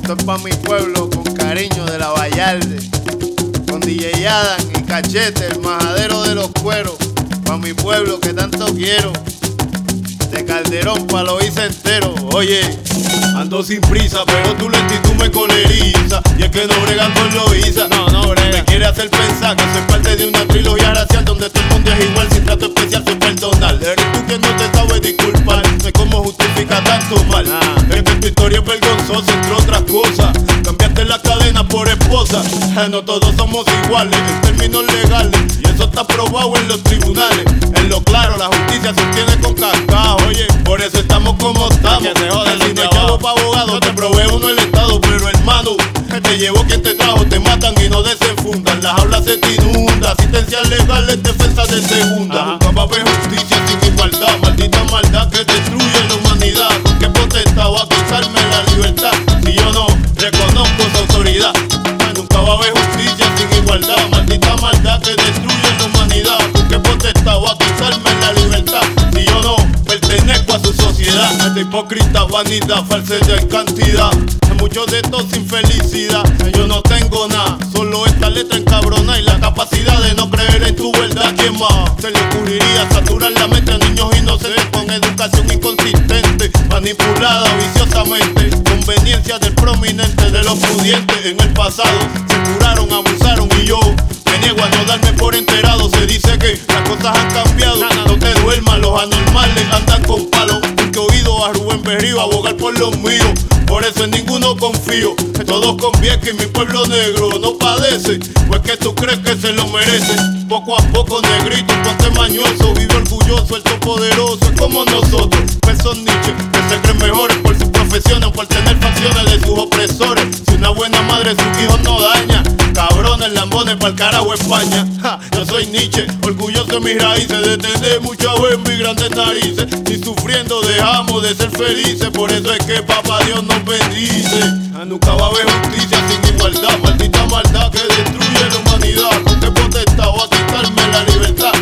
Esto es pa' mi pueblo con cariño de la Vallarde, con DJ Adam y Cachete, el majadero de los cueros. Pa' mi pueblo que tanto quiero, de Calderón pa' lo hice entero. Oye, ando sin prisa, pero tu lentitud me coleriza. Y es que no bregan con Loíza, no brega. Me quiere hacer pensar que soy parte de una trilogía racial donde todo el mundo es igual, sin trato especial, soy personal. Eres tú que no te sabes disculpar, sé cómo justifica tanto mal. Es que tu historia es vergonzosa, entre otras cosas. Cambiaste la cadena por esposa. No todos somos iguales en términos legales, y eso está probado en los tribunales. En lo claro, la justicia se obtiene con cascajo. Oye, por eso estamos como estamos. Si no hay chavo pa' abogado, te provee uno el Estado. Pero hermano, te llevó quien te trajo, te matan y no desenfundan. Las aulas se te inundan, asistencia legal es defensa de segunda. Nunca va a haber justicia sin igualdad, maldita maldad que destruye la humanidad. ¿Con qué potestad va a quitarme la libertad si yo no reconozco su autoridad? Nunca va a haber justicia sin igualdad, maldita maldad que destruye la humanidad. ¿Con qué potestad va a quitarme la libertad si yo no pertenezco a su sociedad? Esta hipócrita vanidad, falsedad en cantidad, muchos de estos sin felicidad. Yo no tengo nada, solo esta letra encabrona y la capacidad de no creer en tu verdad. ¿Quién más se le ocurriría saturar la mente a niños inocentes con educación inconsistente, manipulada viciosamente? Conveniencia del prominente, de los pudientes. En el pasado se curaron, abusaron y yo me niego a no darme por enterado. Se dice que las cosas han cambiado, no te duermas, los anormales andan con palos. Nunca he oído a Rubén Berrío abogar por los míos, por eso en ninguno confío. Todos conviene que mi pueblo negro no padece, pues que tú crees que se lo merece. Poco a poco, negrito, ponte mañoso, vive orgulloso, el todopoderoso es como nosotros. Pues son Nietzsche, que se creen mejores por sus profesiones o por tener facciones de sus opresores. Si una buena madre sus hijos no daña, cabrones, lambones, pa'l carajo España. Yo soy Nietzsche, orgulloso de mis raíces, de tener mucha bemba y grandes narices. Ni sufriendo dejamos de ser felices, por eso es que papá Dios nos bendice. Nunca va a haber justicia sin igualdad, maldita maldad que destruye la humanidad. ¿Con qué potestad va a quitarme la libertad